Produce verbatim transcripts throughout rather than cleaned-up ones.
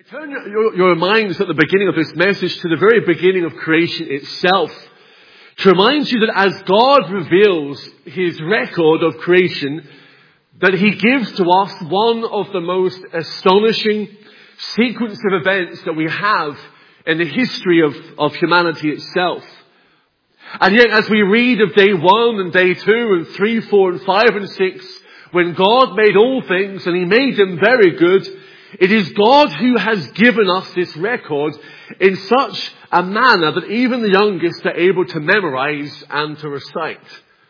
Turn your, your minds at the beginning of this message to the very beginning of creation itself, to remind you that as God reveals his record of creation, that he gives to us one of the most astonishing sequence of events that we have in the history of, of humanity itself. And yet as we read of day one and day two and three, four and five and six, when God made all things and he made them very good, it is God who has given us this record in such a manner that even the youngest are able to memorize and to recite.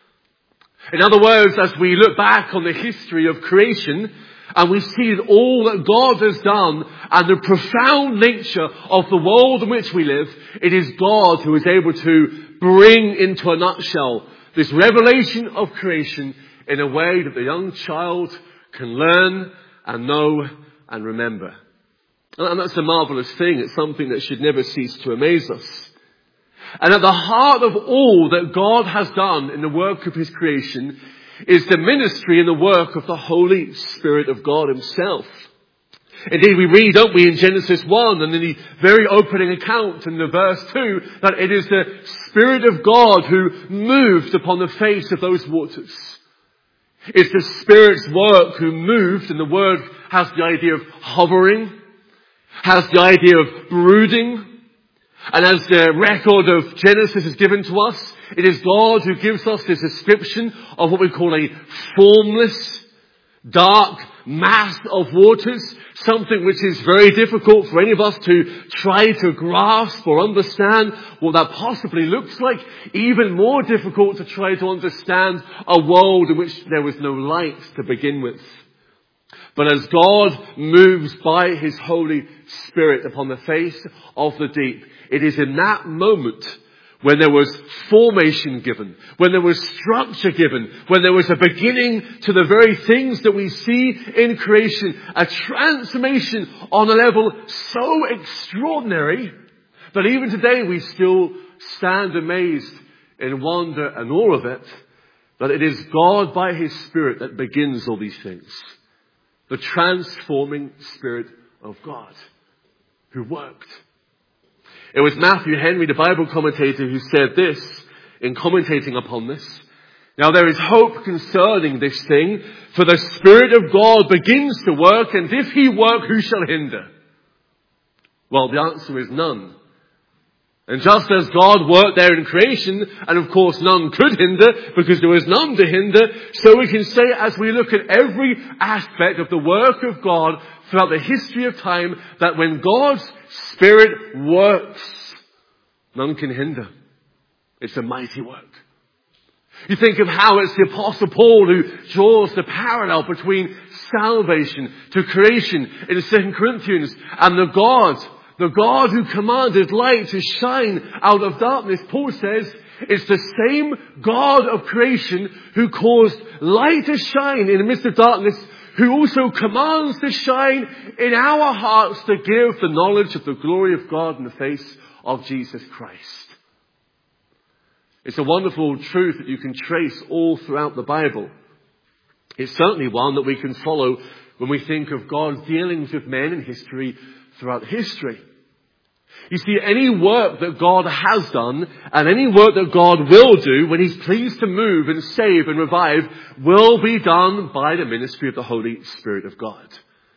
In other words, as we look back on the history of creation and we see all that God has done and the profound nature of the world in which we live, it is God who is able to bring into a nutshell this revelation of creation in a way that the young child can learn and know and remember. And that's a marvelous thing. It's something that should never cease to amaze us. And at the heart of all that God has done in the work of his creation is the ministry and the work of the Holy Spirit of God himself. Indeed, we read, don't we, in Genesis one and in the very opening account in the verse two, that it is the Spirit of God who moved upon the face of those waters. It's the Spirit's work who moved, and the word has the idea of hovering, has the idea of brooding. And as the record of Genesis is given to us, it is God who gives us this description of what we call a formless, dark mass of waters, something which is very difficult for any of us to try to grasp or understand what that possibly looks like. Even more difficult to try to understand a world in which there was no light to begin with. But as God moves by his Holy Spirit upon the face of the deep, it is in that moment when there was formation given, when there was structure given, when there was a beginning to the very things that we see in creation, a transformation on a level so extraordinary that even today we still stand amazed in wonder and awe of it, that it is God by his Spirit that begins all these things. The transforming Spirit of God who worked. It was Matthew Henry, the Bible commentator, who said this in commentating upon this. Now there is hope concerning this thing, for the Spirit of God begins to work, and if he work, who shall hinder? Well, the answer is none. And just as God worked there in creation, and of course none could hinder, because there was none to hinder, so we can say as we look at every aspect of the work of God throughout the history of time, that when God's Spirit works, none can hinder. It's a mighty work. You think of how it's the Apostle Paul who draws the parallel between salvation to creation in Second Corinthians and the God The God who commanded light to shine out of darkness. Paul says it's the same God of creation who caused light to shine in the midst of darkness, who also commands to shine in our hearts to give the knowledge of the glory of God in the face of Jesus Christ. It's a wonderful truth that you can trace all throughout the Bible. It's certainly one that we can follow when we think of God's dealings with men in history throughout history. You see, any work that God has done and any work that God will do when he's pleased to move and save and revive will be done by the ministry of the Holy Spirit of God.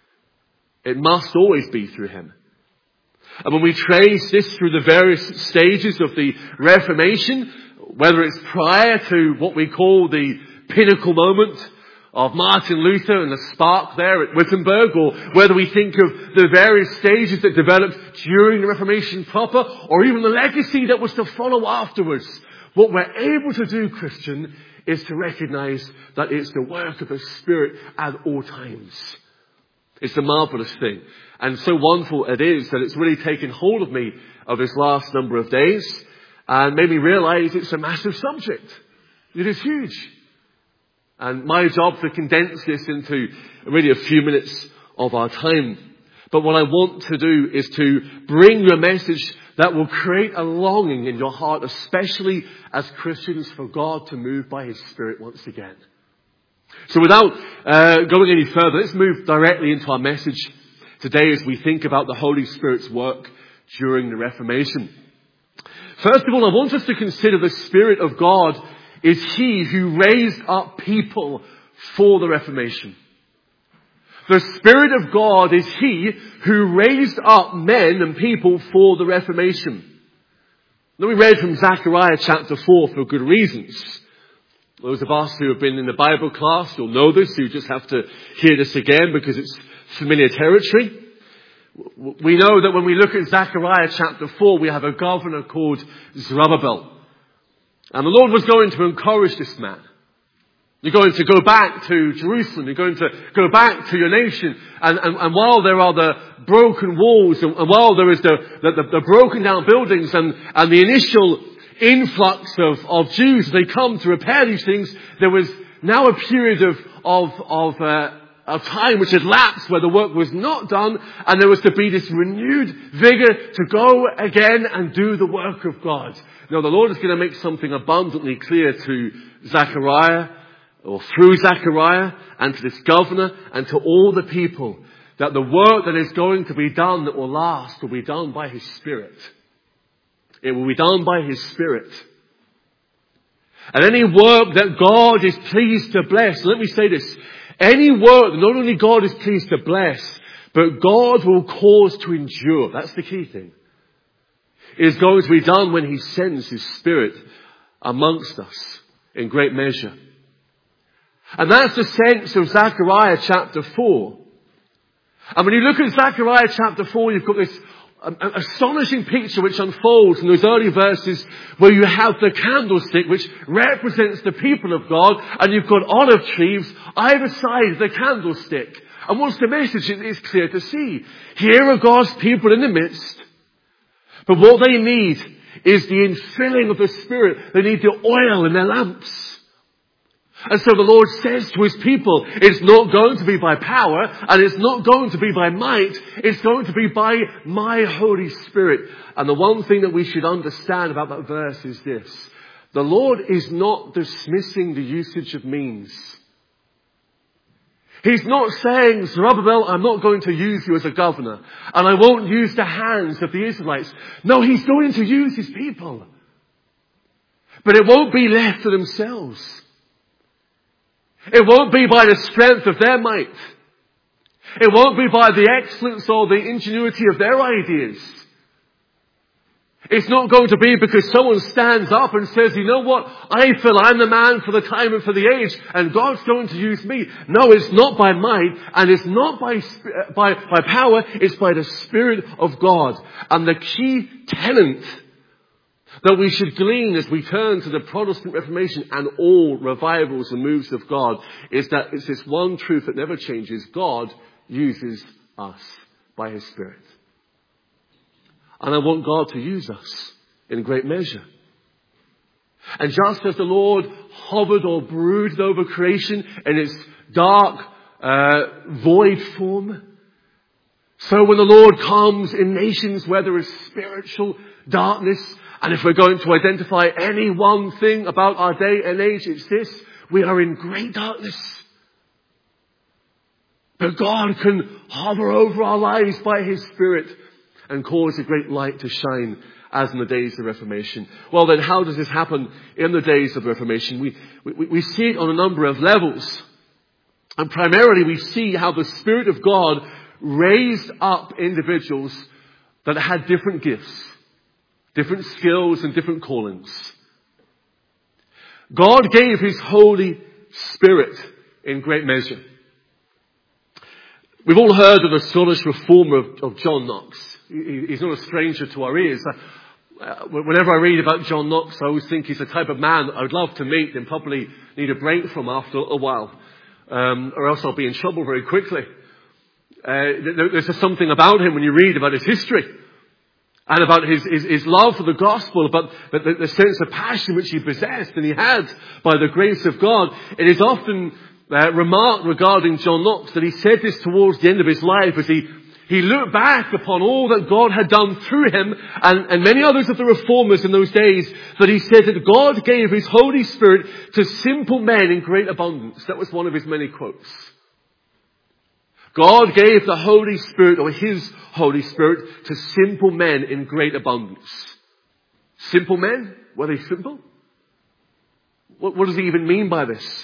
It must always be through him. And when we trace this through the various stages of the Reformation, whether it's prior to what we call the pinnacle moment of Martin Luther and the spark there at Wittenberg, or whether we think of the various stages that developed during the Reformation proper, or even the legacy that was to follow afterwards, what we're able to do, Christian, is to recognize that it's the work of the Spirit at all times. It's a marvelous thing. And so wonderful it is that it's really taken hold of me of this last number of days and made me realize it's a massive subject. It is huge. And my job to condense this into really a few minutes of our time. But what I want to do is to bring you a message that will create a longing in your heart, especially as Christians, for God to move by his Spirit once again. So without uh, going any further, let's move directly into our message today as we think about the Holy Spirit's work during the Reformation. First of all, I want us to consider the Spirit of God is He who raised up people for the Reformation. The Spirit of God is He who raised up men and people for the Reformation. Now we read from Zechariah chapter four for good reasons. Those of us who have been in the Bible class, you'll know this. You just have to hear this again because it's familiar territory. We know that when we look at Zechariah chapter four, we have a governor called Zerubbabel. And the Lord was going to encourage this man. You're going to go back to Jerusalem. You're going to go back to your nation. And, and, and while there are the broken walls, and, and while there is the, the, the, the broken down buildings and, and the initial influx of, of Jews, they come to repair these things, there was now a period of, of, of, uh, of time which had lapsed where the work was not done, and there was to be this renewed vigor to go again and do the work of God. Now the Lord is going to make something abundantly clear to Zechariah, or through Zechariah, and to this governor, and to all the people, that the work that is going to be done that will last will be done by His Spirit. It will be done by His Spirit. And any work that God is pleased to bless, let me say this, any work that not only God is pleased to bless, but God will cause to endure, that's the key thing, is going to be done when He sends His Spirit amongst us in great measure. And that's the sense of Zechariah chapter four. And when you look at Zechariah chapter four, you've got this um, astonishing picture which unfolds in those early verses where you have the candlestick which represents the people of God, and you've got olive trees either side of the candlestick. And what's the message? It is clear to see. Here are God's people in the midst. But what they need is the infilling of the Spirit. They need the oil in their lamps. And so the Lord says to His people, it's not going to be by power, and it's not going to be by might, it's going to be by my Holy Spirit. And the one thing that we should understand about that verse is this. The Lord is not dismissing the usage of means. He's not saying, Zerubbabel, I'm not going to use you as a governor, and I won't use the hands of the Israelites. No, He's going to use His people. But it won't be left to themselves. It won't be by the strength of their might. It won't be by the excellence or the ingenuity of their ideas. It's not going to be because someone stands up and says, you know what, I feel I'm the man for the time and for the age, and God's going to use me. No, it's not by might, and it's not by, by, by power, it's by the Spirit of God. And the key tenet that we should glean as we turn to the Protestant Reformation and all revivals and moves of God is that it's this one truth that never changes. God uses us by His Spirit. And I want God to use us in great measure. And just as the Lord hovered or brooded over creation in its dark, uh, void form, so when the Lord comes in nations where there is spiritual darkness, and if we're going to identify any one thing about our day and age, it's this: we are in great darkness. But God can hover over our lives by His Spirit and cause a great light to shine as in the days of the Reformation. Well then, how does this happen in the days of the Reformation? We, we, we see it on a number of levels. And primarily we see how the Spirit of God raised up individuals that had different gifts, different skills and different callings. God gave His Holy Spirit in great measure. We've all heard of the Scottish reformer of, of John Knox. He, he's not a stranger to our ears. Uh, whenever I read about John Knox, I always think he's the type of man I would love to meet and probably need a break from after a while. Um, or else I'll be in trouble very quickly. Uh, there, there's just something about him when you read about his history. And about his, his, his love for the gospel, about the, the, the sense of passion which he possessed and he had by the grace of God. It is often uh, remarked regarding John Knox that he said this towards the end of his life as he, he looked back upon all that God had done through him and, and many others of the reformers in those days, that he said that God gave His Holy Spirit to simple men in great abundance. That was one of his many quotes. God gave the Holy Spirit, or His Holy Spirit, to simple men in great abundance. Simple men? Were they simple? What, what does he even mean by this?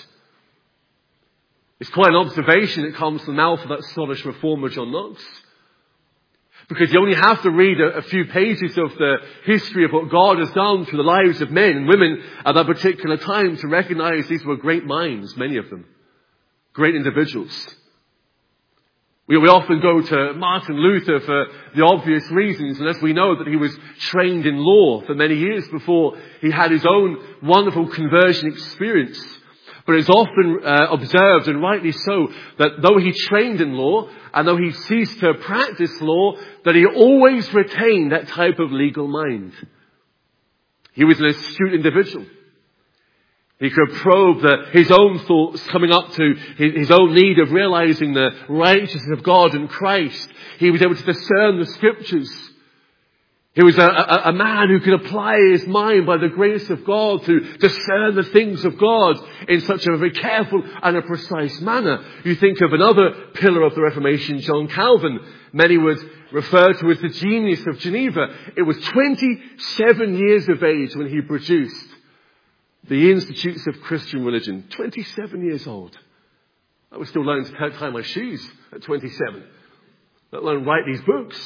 It's quite an observation that comes from the mouth of that Scottish reformer, John Knox. Because you only have to read a, a few pages of the history of what God has done through the lives of men and women at that particular time to recognize these were great minds, many of them. Great individuals. We, we often go to Martin Luther for the obvious reasons, unless we know that he was trained in law for many years before he had his own wonderful conversion experience. But it's often uh, observed, and rightly so, that though he trained in law, and though he ceased to practice law, that he always retained that type of legal mind. He was an astute individual. He could probe the, his own thoughts coming up to his, his own need of realizing the righteousness of God in Christ. He was able to discern the Scriptures. He was a, a, a man who could apply his mind by the grace of God to discern the things of God in such a very careful and a precise manner. You think of another pillar of the Reformation, John Calvin. Many would refer to as the genius of Geneva. It was twenty-seven years of age when he produced the Institutes of Christian Religion. twenty-seven years old. I was still learning to tie my shoes at twenty-seven. Let alone write these books.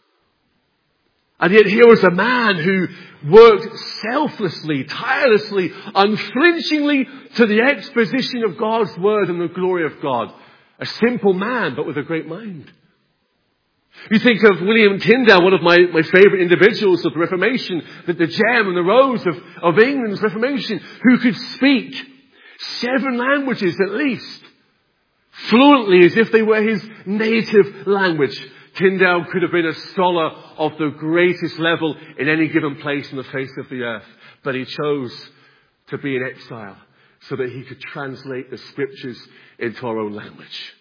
And yet here was a man who worked selflessly, tirelessly, unflinchingly to the exposition of God's Word and the glory of God. A simple man, but with a great mind. You think of William Tyndale, one of my, my favourite individuals of the Reformation, the, the gem and the rose of, of England's Reformation, who could speak seven languages at least, fluently as if they were his native language. Tyndale could have been a scholar of the greatest level in any given place on the face of the earth. But he chose to be in exile so that he could translate the Scriptures into our own language.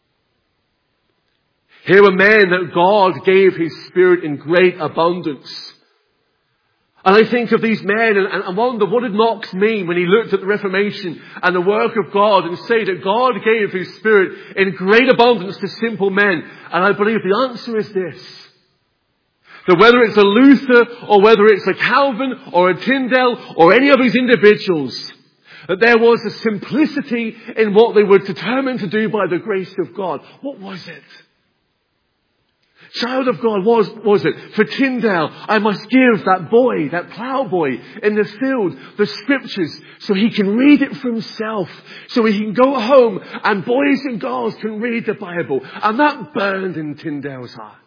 Here were men that God gave His Spirit in great abundance. And I think of these men and, and wonder, what did Knox mean when he looked at the Reformation and the work of God and say that God gave His Spirit in great abundance to simple men? And I believe the answer is this. That whether it's a Luther or whether it's a Calvin or a Tyndale or any of these individuals, that there was a simplicity in what they were determined to do by the grace of God. What was it? Child of God, was, was it? For Tyndale, I must give that boy, that ploughboy in the field, the Scriptures so he can read it for himself. So he can go home and boys and girls can read the Bible. And that burned in Tyndale's heart.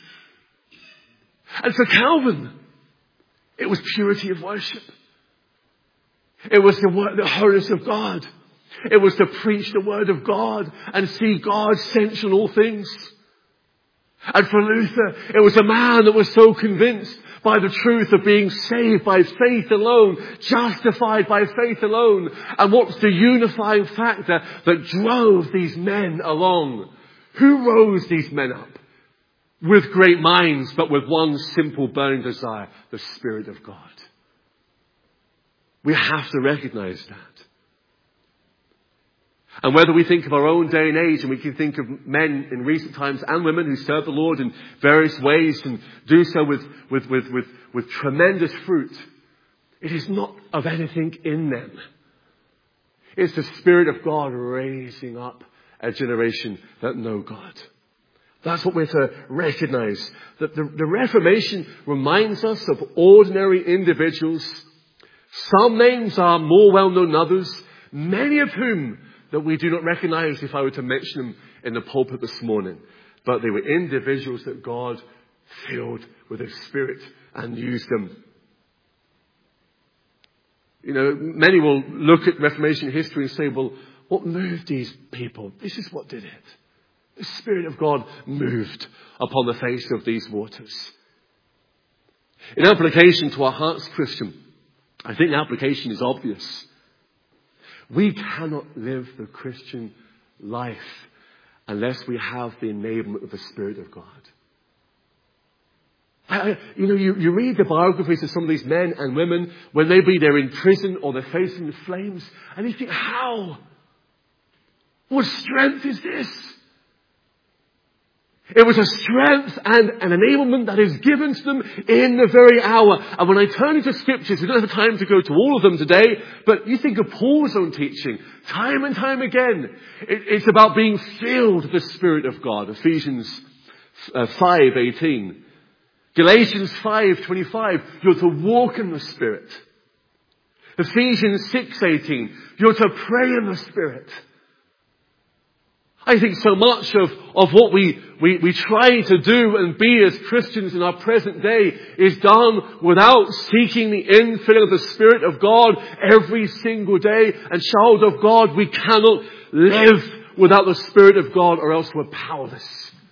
And for Calvin, it was purity of worship. It was the, word, the holiness of God. It was to preach the Word of God and see God central in all things. And for Luther, it was a man that was so convinced by the truth of being saved by faith alone, justified by faith alone. And what's the unifying factor that drove these men along? Who rose these men up? With great minds, but with one simple burning desire, the Spirit of God. We have to recognize that. And whether we think of our own day and age, and we can think of men in recent times and women who serve the Lord in various ways and do so with, with, with, with, with tremendous fruit, it is not of anything in them. It's the Spirit of God raising up a generation that know God. That's what we're to recognize. That the, the Reformation reminds us of ordinary individuals. Some names are more well known than others, many of whom that we do not recognize if I were to mention them in the pulpit this morning. But they were individuals that God filled with His Spirit and used them. You know, many will look at Reformation history and say, well, what moved these people? This is what did it. The Spirit of God moved upon the face of these waters. In application to our hearts, Christian, I think the application is obvious. We cannot live the Christian life unless we have the enablement of the Spirit of God. I, you know, you, you read the biographies of some of these men and women when maybe they're in prison or they're facing the flames, and you think, how? What strength is this? It was a strength and an enablement that is given to them in the very hour. And when I turn into scriptures, we don't have time to go to all of them today, but you think of Paul's own teaching, time and time again. It, it's about being filled with the Spirit of God. Ephesians uh, five eighteen. Galatians five twenty-five. You're to walk in the Spirit. Ephesians six eighteen. You're to pray in the Spirit. I think so much of, of what we, we, we try to do and be as Christians in our present day is done without seeking the infilling of the Spirit of God every single day. And child of God, we cannot live without the Spirit of God, or else we're powerless.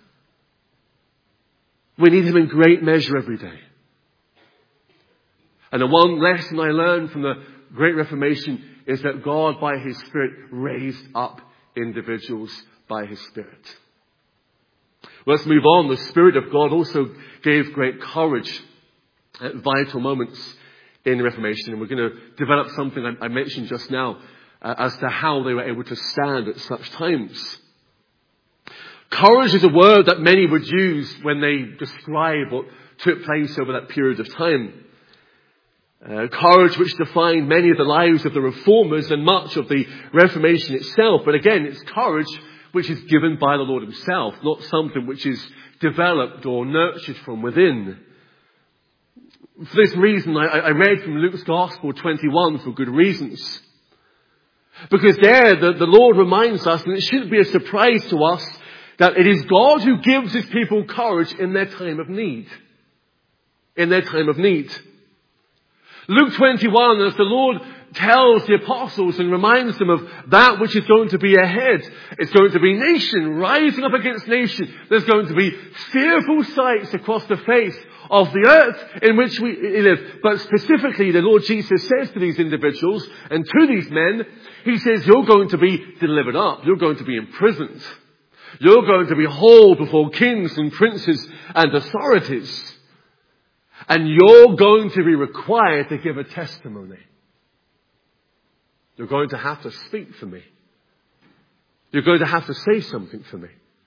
We need Him in great measure every day. And the one lesson I learned from the Great Reformation is that God, by His Spirit, raised up individuals by His Spirit. Let's move on. The Spirit of God also gave great courage at vital moments in the Reformation. And we're going to develop something I, I mentioned just now uh, as to how they were able to stand at such times. Courage is a word that many would use when they describe what took place over that period of time. Uh, courage which defined many of the lives of the Reformers and much of the Reformation itself. But again, it's courage which is given by the Lord Himself, not something which is developed or nurtured from within. For this reason, I, I read from Luke's Gospel twenty-one for good reasons. Because there, the, the Lord reminds us, and it shouldn't be a surprise to us, that it is God who gives His people courage in their time of need. In their time of need. Luke twenty-one, as the Lord tells the apostles and reminds them of that which is going to be ahead. It's going to be nation rising up against nation. There's going to be fearful sights across the face of the earth in which we live. But specifically, the Lord Jesus says to these individuals and to these men, He says, you're going to be delivered up. You're going to be imprisoned. You're going to be hauled before kings and princes and authorities. And you're going to be required to give a testimony. You're going to have to speak for me. You're going to have to say something for me.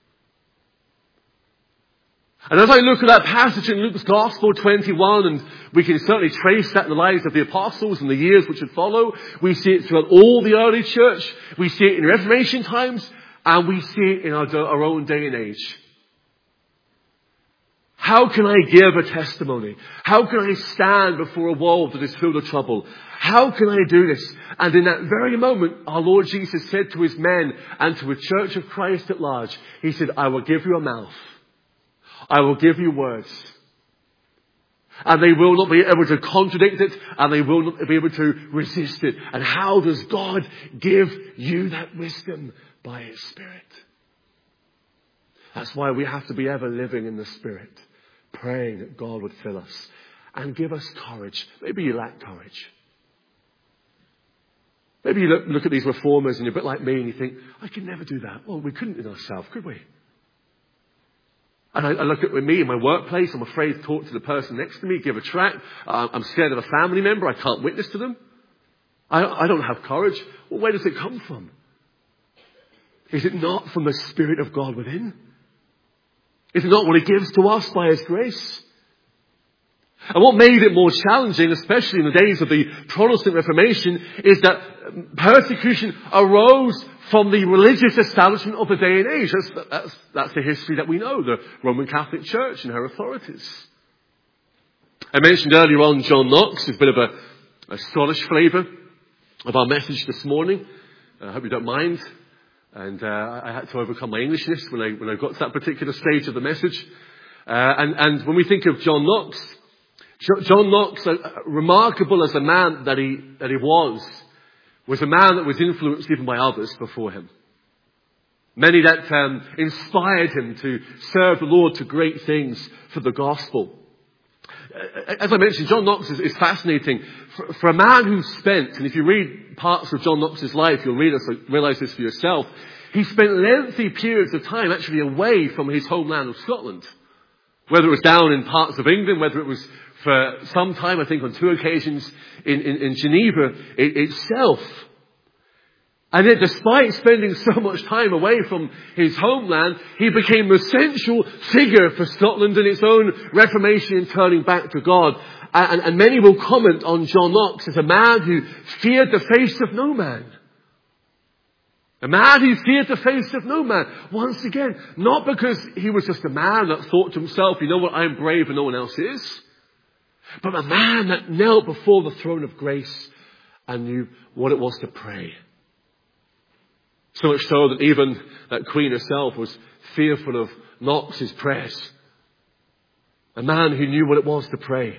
And as I look at that passage in Luke's Gospel twenty-one, and we can certainly trace that in the lives of the apostles in the years which would follow, we see it throughout all the early church, we see it in Reformation times, and we see it in our, our own day and age. How can I give a testimony? How can I stand before a world that is filled with trouble? How can I do this? And in that very moment, our Lord Jesus said to His men and to a church of Christ at large, He said, I will give you a mouth. I will give you words. And they will not be able to contradict it, and they will not be able to resist it. And how does God give you that wisdom? By His Spirit. That's why we have to be ever living in the Spirit, praying that God would fill us and give us courage. Maybe you lack courage. Maybe you look, look at these reformers and you're a bit like me and you think, I can never do that. Well, we couldn't in ourselves, could we? And I, I look at me in my workplace. I'm afraid to talk to the person next to me, give a tract. Uh, I'm scared of a family member. I can't witness to them. I, I don't have courage. Well, where does it come from? Is it not from the Spirit of God within? Is it not what He gives to us by His grace? And what made it more challenging, especially in the days of the Protestant Reformation, is that persecution arose from the religious establishment of the day and age. That's, that's, that's the history that we know, the Roman Catholic Church and her authorities. I mentioned earlier on John Knox, who's a bit of a, a Scottish flavour of our message this morning. I hope you don't mind. And uh, I had to overcome my Englishness when I when I got to that particular stage of the message. Uh, and, and when we think of John Knox, John Knox, uh, remarkable as a man that he that he was, was a man that was influenced even by others before him. Many that um, inspired him to serve the Lord to great things for the gospel. As I mentioned, John Knox is, is fascinating. For, for a man who spent, and if you read parts of John Knox's life, you'll read this, realize this for yourself. He spent lengthy periods of time actually away from his homeland of Scotland. Whether it was down in parts of England, whether it was for some time, I think on two occasions in, in, in Geneva it, itself. And yet, despite spending so much time away from his homeland, he became the central figure for Scotland in its own reformation and turning back to God. And, and many will comment on John Knox as a man who feared the face of no man. A man who feared the face of no man. Once again, not because he was just a man that thought to himself, you know what, I'm brave and no one else is. But a man that knelt before the throne of grace and knew what it was to pray. So much so that even that Queen herself was fearful of Knox's prayers. A man who knew what it was to pray.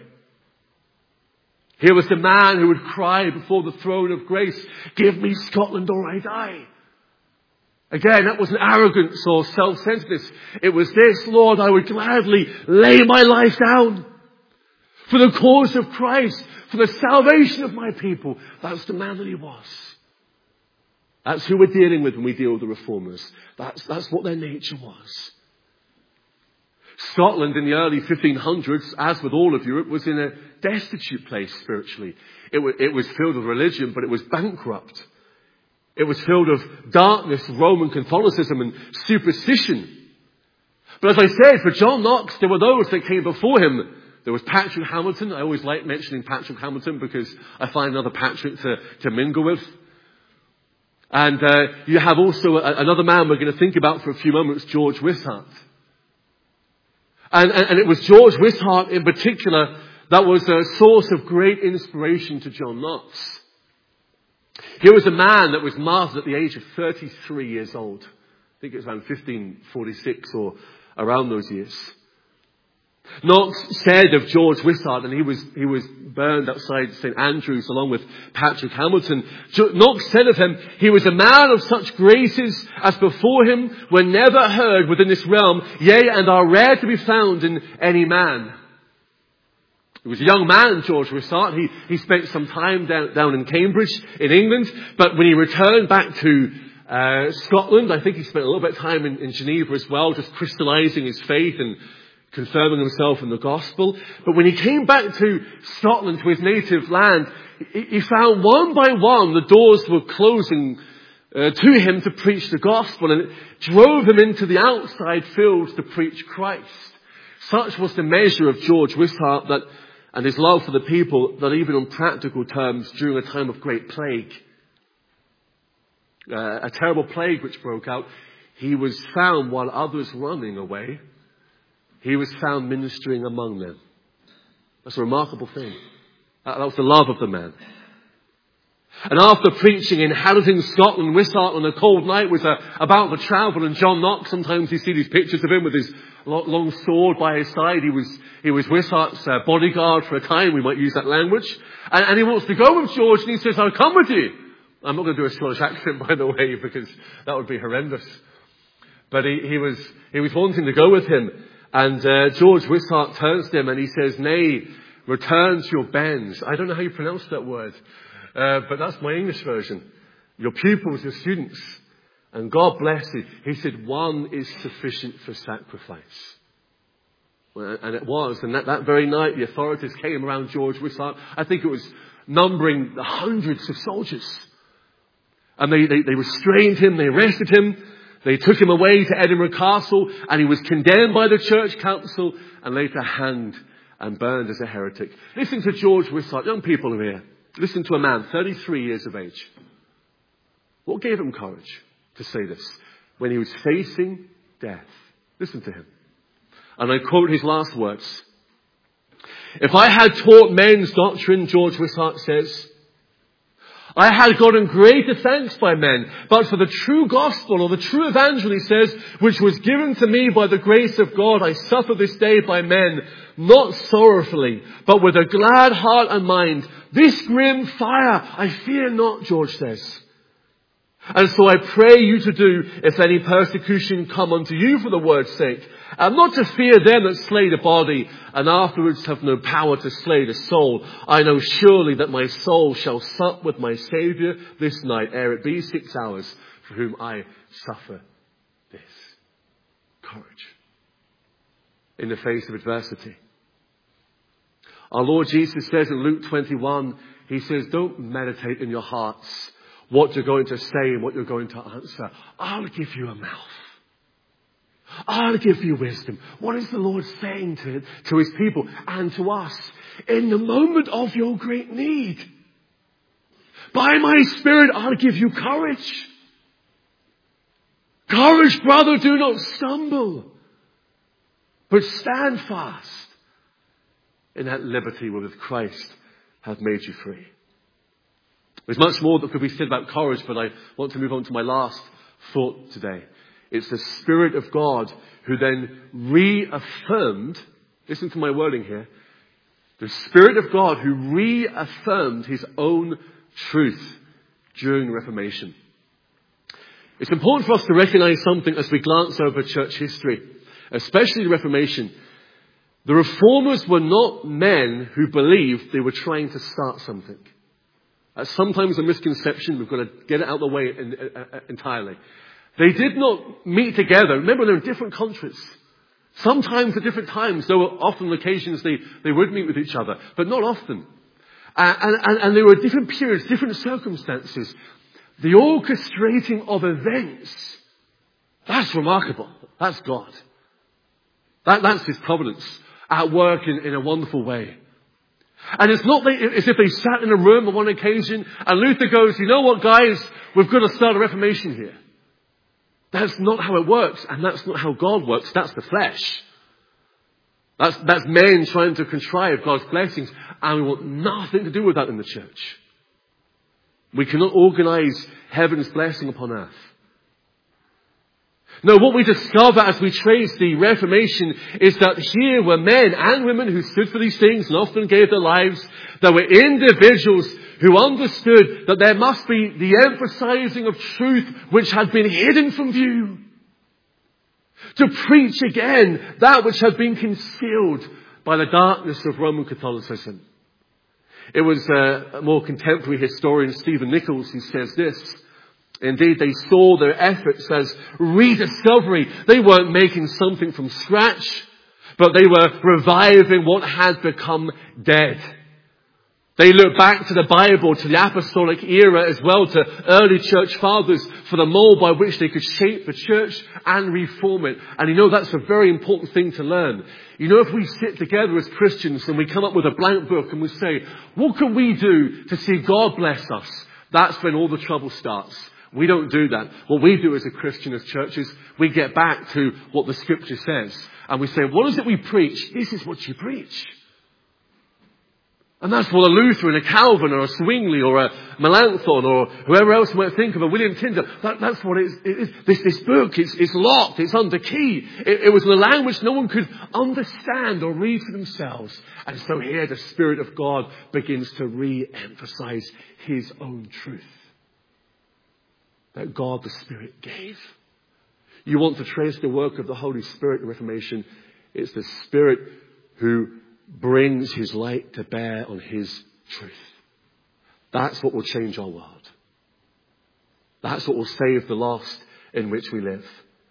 Here was the man who would cry before the throne of grace, give me Scotland or I die. Again, that wasn't arrogance or self-centeredness. It was this, Lord, I would gladly lay my life down for the cause of Christ, for the salvation of my people. That's the man that he was. That's who we're dealing with when we deal with the reformers. That's, that's what their nature was. Scotland in the early fifteen hundreds, as with all of Europe, was in a destitute place spiritually. It was, it was filled with religion, but it was bankrupt. It was filled with darkness, Roman Catholicism and superstition. But as I said, for John Knox, there were those that came before him. There was Patrick Hamilton. I always like mentioning Patrick Hamilton because I find another Patrick to, to mingle with. And uh, you have also a, another man we're going to think about for a few moments, George Wishart. And, and, and it was George Wishart in particular that was a source of great inspiration to John Knox. Here was a man that was martyred at the age of thirty-three years old. I think it was around fifteen forty-six or around those years. Knox said of George Wishart, and he was he was burned outside Saint Andrews along with Patrick Hamilton. Knox said of him, he was a man of such graces as before him were never heard within this realm, yea, and are rare to be found in any man. He was a young man, George Wishart. He, he spent some time down, down in Cambridge in England, but when he returned back to uh, Scotland, I think he spent a little bit of time in, in Geneva as well, just crystallizing his faith and confirming himself in the gospel. But when he came back to Scotland, to his native land, he, he found one by one the doors were closing uh, to him to preach the gospel, and it drove him into the outside fields to preach Christ. Such was the measure of George Wishart that, and his love for the people, that even on practical terms, during a time of great plague, uh, a terrible plague which broke out, he was found while others running away. He was found ministering among them. That's a remarkable thing. That was the love of the man. And after preaching, inhabiting Scotland, Wishart on a cold night was uh, about to travel. And John Knox, sometimes you see these pictures of him with his long sword by his side. He was he was Wishart's uh, bodyguard for a time. We might use that language. And, and he wants to go with George, and he says, I'll come with you. I'm not going to do a Scottish accent, by the way, because that would be horrendous. But he, he was he was wanting to go with him. And uh, George Wishart turns to him and he says, nay, return to your bens. I don't know how you pronounce that word, uh, but that's my English version. Your pupils, your students. And God bless you. He said, one is sufficient for sacrifice. Well, and it was. And that, that very night, the authorities came around George Wishart. I think it was numbering the hundreds of soldiers. And they, they, they restrained him. They arrested him. They took him away to Edinburgh Castle, and he was condemned by the church council and later hanged and burned as a heretic. Listen to George Wishart. Young people here, listen to a man, thirty-three years of age. What gave him courage to say this when he was facing death? Listen to him. And I quote his last words. If I had taught men's doctrine, George Wishart says, I had gotten greater thanks by men, but for the true gospel, or the true evangel, he says, which was given to me by the grace of God, I suffer this day by men, not sorrowfully, but with a glad heart and mind. This grim fire I fear not, George says. And so I pray you to do, if any persecution come unto you for the word's sake, and not to fear them that slay the body, and afterwards have no power to slay the soul. I know surely that my soul shall sup with my Saviour this night, ere it be six hours, for whom I suffer this. Courage in the face of adversity. Our Lord Jesus says in Luke twenty-one, he says, don't meditate in your hearts what you're going to say and what you're going to answer. I'll give you a mouth. I'll give you wisdom. What is the Lord saying to, to his people and to us in the moment of your great need? By my Spirit, I'll give you courage. Courage, brother, do not stumble, but stand fast in that liberty wherewith Christ hath made you free. There's much more that could be said about courage, but I want to move on to my last thought today. It's the Spirit of God who then reaffirmed, listen to my wording here, the Spirit of God who reaffirmed his own truth during the Reformation. It's important for us to recognize something as we glance over church history, especially the Reformation. The Reformers were not men who believed they were trying to start something. That's sometimes a misconception. We've got to get it out of the way in, uh, entirely. They did not meet together. Remember, they're in different countries. Sometimes at different times. There were often occasions they, they would meet with each other, but not often. Uh, and, and, and there were different periods, different circumstances. The orchestrating of events, that's remarkable. That's God. That, that's his providence at work in, in a wonderful way. And it's not they, as if they sat in a room on one occasion and Luther goes, you know what, guys, we've got to start a Reformation here. That's not how it works, and that's not how God works. That's the flesh. That's, that's men trying to contrive God's blessings, and we want nothing to do with that in the church. We cannot organize heaven's blessing upon earth. No, what we discover as we trace the Reformation is that here were men and women who stood for these things and often gave their lives. There were individuals who understood that there must be the emphasizing of truth which had been hidden from view. To preach again that which had been concealed by the darkness of Roman Catholicism. It was a more contemporary historian, Stephen Nichols, who says this. Indeed, they saw their efforts as rediscovery. They weren't making something from scratch, but they were reviving what had become dead. They looked back to the Bible, to the apostolic era as well, to early church fathers for the mold by which they could shape the church and reform it. And you know, that's a very important thing to learn. You know, if we sit together as Christians and we come up with a blank book and we say, what can we do to see God bless us? That's when all the trouble starts. We don't do that. What we do as a Christian, as churches, we get back to what the Scripture says. And we say, what is it we preach? This is what you preach. And that's what a Luther and a Calvin or a Zwingli or a Melanchthon or whoever else might think of, a William Tyndale. That, that's what it is. It is. This, this book, it's, it's locked, it's under key. It, it was in a language no one could understand or read for themselves. And so here the Spirit of God begins to re-emphasize his own truth. That God the Spirit gave. You want to trace the work of the Holy Spirit in Reformation. It's the Spirit who brings his light to bear on his truth. That's what will change our world. That's what will save the lost in which we live.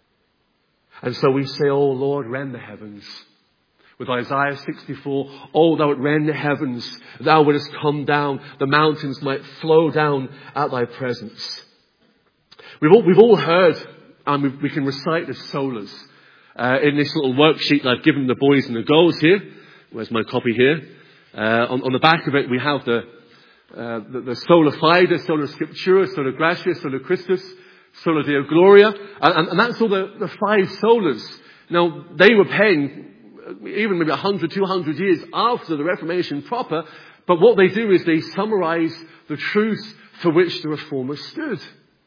And so we say, oh Lord, rend the heavens. With Isaiah sixty-four, oh, thou would rend the heavens, thou wouldest come down, the mountains might flow down at thy presence. We've all, we've all heard, and we, we can recite the solas uh, in this little worksheet that I've given the boys and the girls here. Where's my copy here? Uh, on, on the back of it, we have the uh, the, the sola fide, sola scriptura, sola gratia, sola Christus, sola deo gloria, and, and, and that's all the, the five solas. Now, they were penned even maybe one hundred, two hundred years after the Reformation proper, but what they do is they summarize the truths for which the Reformers stood.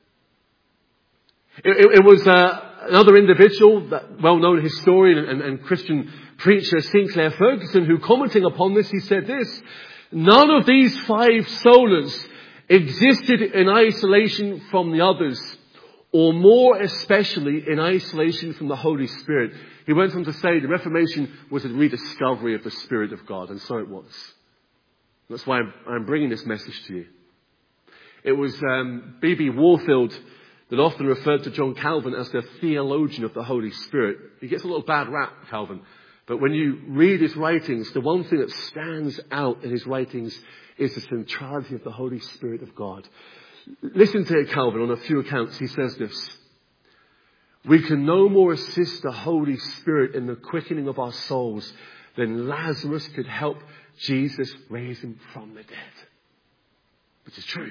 It, it, it was uh, another individual, that well-known historian and, and Christian preacher, Sinclair Ferguson, who commenting upon this, he said this: none of these five solas existed in isolation from the others, or more especially in isolation from the Holy Spirit. He went on to say the Reformation was a rediscovery of the Spirit of God, and so it was. That's why I'm, I'm bringing this message to you. It was um, B B Warfield that often referred to John Calvin as the theologian of the Holy Spirit. He gets a little bad rap, Calvin. But when you read his writings, the one thing that stands out in his writings is the centrality of the Holy Spirit of God. Listen to Calvin on a few accounts. He says this: we can no more assist the Holy Spirit in the quickening of our souls than Lazarus could help Jesus raise him from the dead. Which is true.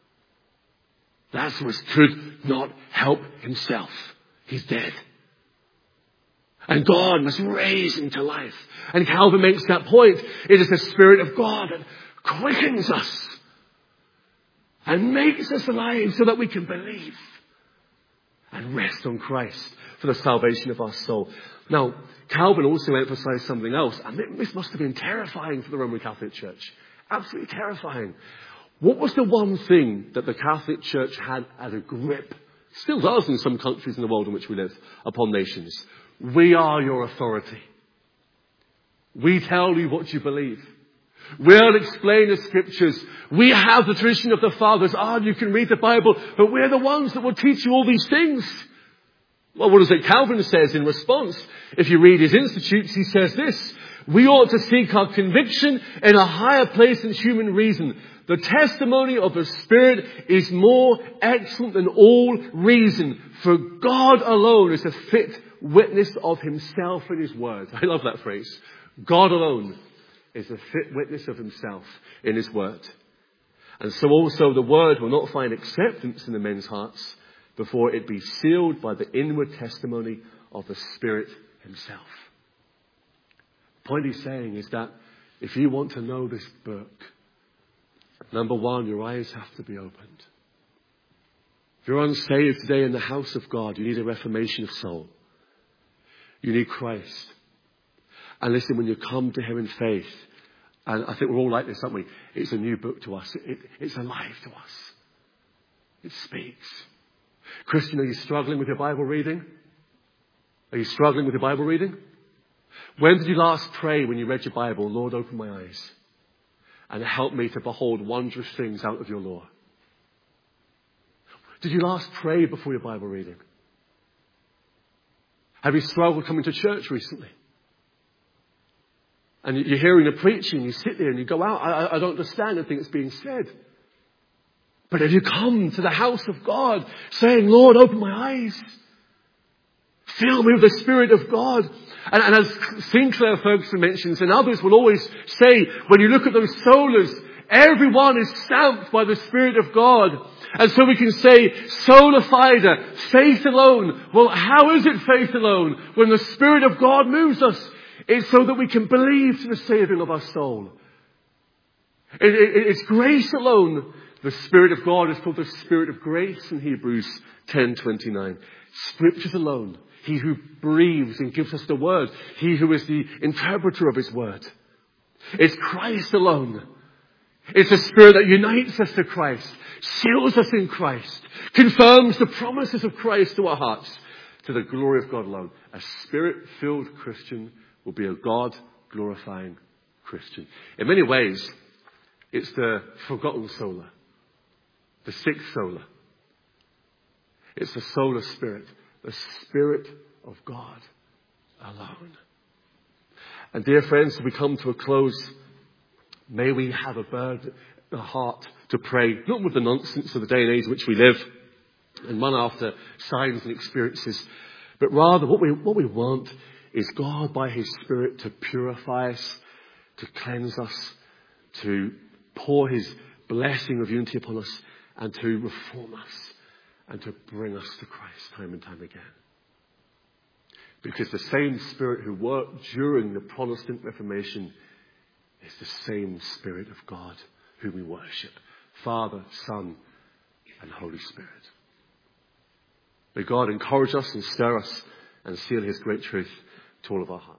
Lazarus could not help himself. He's dead. And God must raise him to life. And Calvin makes that point. It is the Spirit of God that quickens us and makes us alive so that we can believe and rest on Christ for the salvation of our soul. Now, Calvin also emphasized something else, and this must have been terrifying for the Roman Catholic Church. Absolutely terrifying. What was the one thing that the Catholic Church had as a grip, still does in some countries in the world in which we live, upon nations? We are your authority. We tell you what you believe. We'll explain the scriptures. We have the tradition of the fathers. Ah, you can read the Bible, but we're the ones that will teach you all these things. Well, what is it Calvin says in response? If you read his Institutes, he says this: we ought to seek our conviction in a higher place than human reason. The testimony of the Spirit is more excellent than all reason, for God alone is a fit witness of himself in his word. I love that phrase. God alone is a fit witness of himself in his word. And so also the word will not find acceptance in the men's hearts before it be sealed by the inward testimony of the Spirit himself. The point he's saying is that if you want to know this book, number one, your eyes have to be opened. If you're unsaved today in the house of God, you need a reformation of soul. You need Christ. And listen, when you come to him in faith, and I think we're all like this, aren't we? It's a new book to us. It, it, it's alive to us. It speaks. Christian, are you struggling with your Bible reading? Are you struggling with your Bible reading? When did you last pray when you read your Bible? Lord, open my eyes and help me to behold wondrous things out of your law. Did you last pray before your Bible reading? Have you struggled coming to church recently? And you're hearing the preaching, you sit there and you go out, I, I don't understand anything that's being said. But have you come to the house of God saying, Lord, open my eyes. Fill me with the Spirit of God. And, and as Sinclair Ferguson mentions, and others will always say, when you look at those solas, everyone is stamped by the Spirit of God. And so we can say, sola fide, faith alone. Well, how is it faith alone? When the Spirit of God moves us, it's so that we can believe to the saving of our soul. It, it, it's grace alone. The Spirit of God is called the Spirit of grace in Hebrews ten twenty-nine. Scriptures alone. He who breathes and gives us the word. He who is the interpreter of his word. It's Christ alone. It's the Spirit that unites us to Christ, seals us in Christ, confirms the promises of Christ to our hearts, to the glory of God alone. A Spirit-filled Christian will be a God-glorifying Christian. In many ways, it's the forgotten sola, the sixth sola. It's the sola Spirit, the Spirit of God alone. And dear friends, as we come to a close, may we have a burden, a heart to pray, not with the nonsense of the day and age in which we live, and run after signs and experiences, but rather what we what we want is God by his Spirit to purify us, to cleanse us, to pour his blessing of unity upon us, and to reform us, and to bring us to Christ time and time again. Because the same Spirit who worked during the Protestant Reformation is the same Spirit of God whom we worship. Father, Son, and Holy Spirit. May God encourage us and stir us and seal his great truth to all of our hearts.